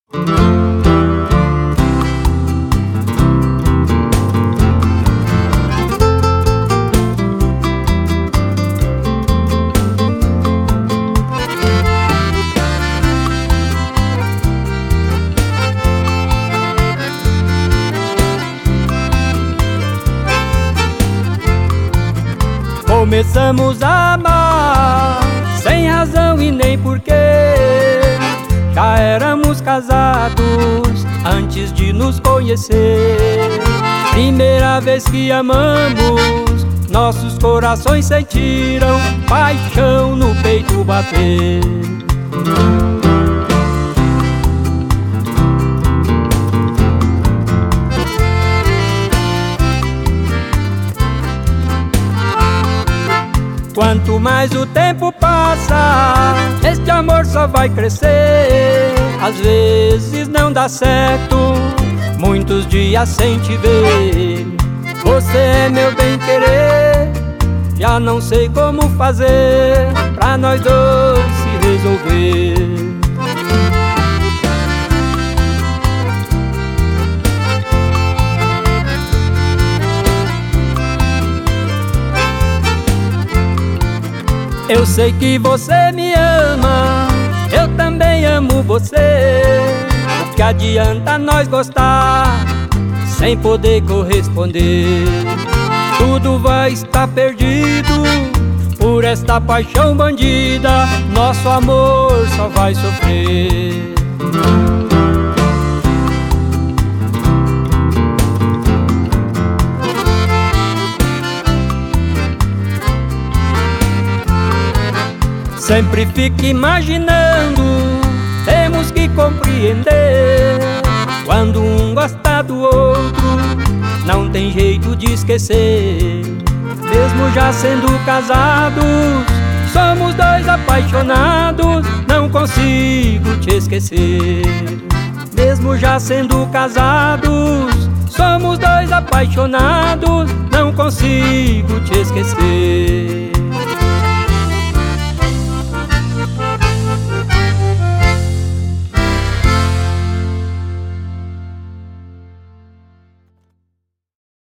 Começamos a amar sem razão e nem porquê. Já éramos casados antes de nos conhecer. Primeira vez que amamos, nossos corações sentiram paixão no peito bater. Quanto mais o tempo passa, este amor só vai crescer. Às vezes não dá certo, muitos dias sem te ver. Você é meu bem-querer, já não sei como fazer pra nós dois se resolver. Eu sei que você me ama, eu também amo você. O que adianta nós gostar sem poder corresponder? Tudo vai estar perdido por esta paixão bandida. Nosso amor só vai sofrer. Sempre fico imaginando, temos que compreender. Quando um gosta do outro, não tem jeito de esquecer. Mesmo já sendo casados, somos dois apaixonados, não consigo te esquecer. Mesmo já sendo casados, somos dois apaixonados, não consigo te esquecer.